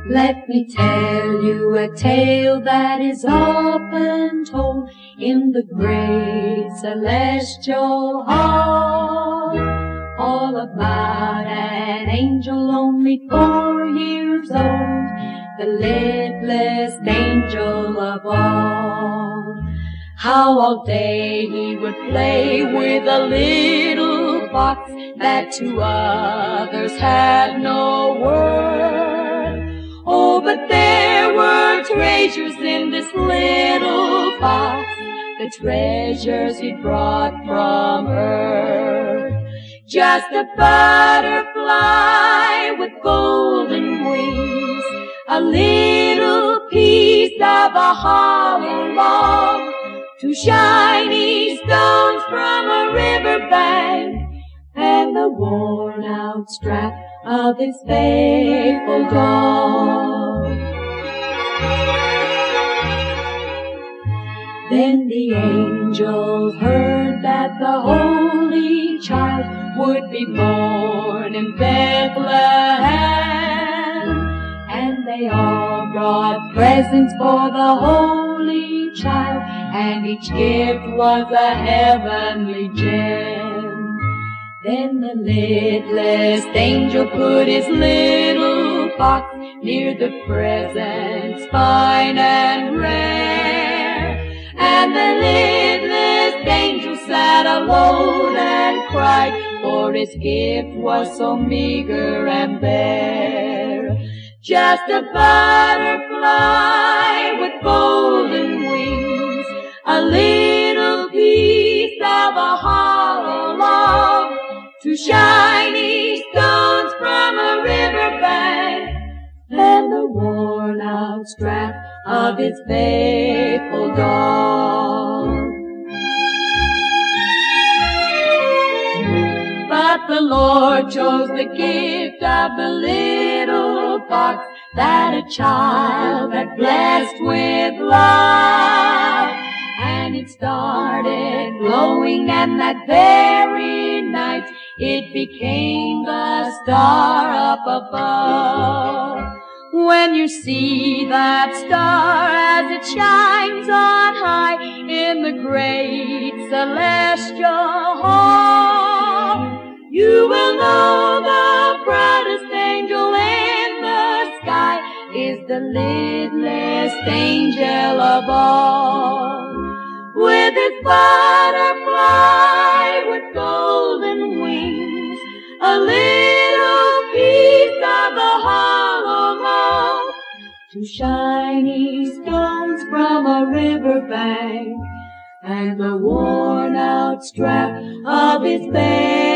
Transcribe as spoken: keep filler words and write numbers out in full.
Let me tell you a tale that is often told in the great celestial hall, all about an angel only four years old, the littlest angel of all. How all day he would play with a little box that to others had no worth. Oh, but there were treasures in this little box, the treasures he brought from earth. Just a butterfly with golden wings, a little piece of a hollow log, two shiny stones from a river bank, and the worn-out strap of his faithful dog. Then the angels heard that the Holy Child would be born in Bethlehem, and they all brought presents for the Holy Child, and each gift was a heavenly gem. Then the littlest angel put his little box near the presents fine and rare, and the littlest angel sat alone and cried, for his gift was so meager and bare. Just a butterfly with golden wings, a little piece of a hollow log, two shiny stones from a river bank, and the worn-out strap of his faithful dog. But the Lord chose the gift of the little box that a child had blessed with love, and it started glowing, and that very night it became the star up above. When you see that star as it shines on high in the great celestial hall, you will know the proudest angel in the sky is the littlest angel of all. With his butterfly with golden wings, a little piece of the hollow log, two shiny stones from a river bank, and the worn-out strap of his bag.